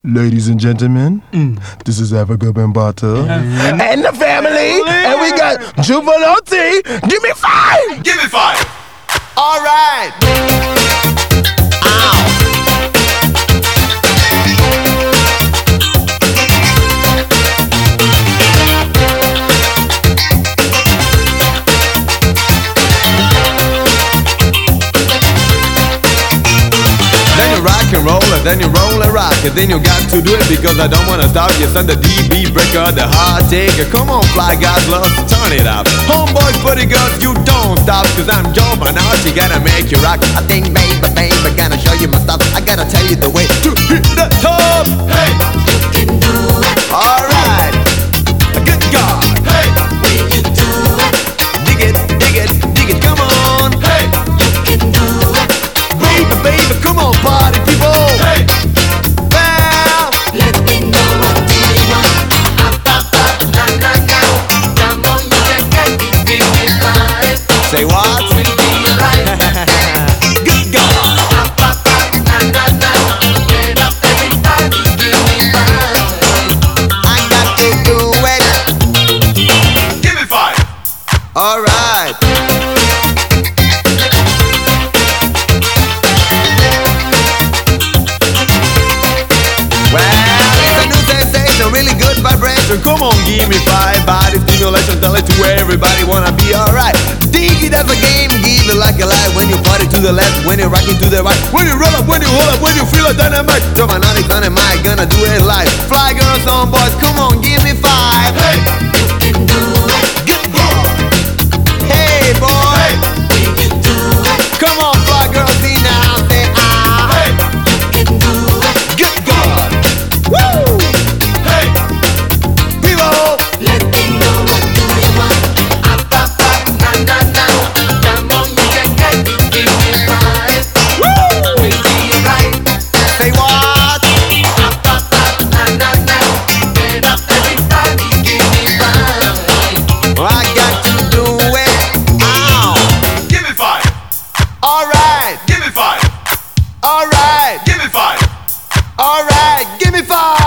Ladies and gentlemen, this is Africa Bambata and the family, and we got Juvelotti. Give me 5! Give me 5! All right. Ow. Then you rock and roll it, then you roll and rock it. Then you got to do it because I don't wanna stop. Yes, I'm the DB breaker, the hard taker. Come on, fly guys, love to turn it up. Homeboys, pretty girls, you don't stop. Cause I'm Joe Bernardi, gotta make you rock. I think, baby, gonna show you my stuff. I gotta tell you the way to hit the top. Hey! You can do it. Alright. Good God. Hey! Will you do it? Dig it, come on. Hey! You can do it. Baby, come on, party people. Hey! Well, Let me know what do you want. Up, na na na. Come on, you can get it. Give me 5. say what? Will be right. Good God. Up, na na na. Get up, everybody. Give me 5. I got to do it. Give me 5! Alright. Well, it's a new sensation, really good vibration. Come on, give me 5. Body stimulation, tell it to everybody wanna be alright. Dig it as a game, give it like a light. When you party to the left, when you're rocking to the right, when you roll up, when you hold up, when you feel a dynamite. So my naughty on the mic, gonna do it live. Fly girls on boys, come on, give me 5. Hey! You can do it. Good boy. Hey boy, Will you do it? come on, fly girls, see now, say ah. Hey! You can do it. Good God. Woo! Hey! People! Let me know what do you want. Up, na na na. Come on, you can get it. Give me 5. Woo! Will be right. Say what? Up, na na na. Get up, everybody. Give me 5. I got to do it. Ow! Give me 5! Alright, Give me 5! alright, Give me 5! alright, give me 5.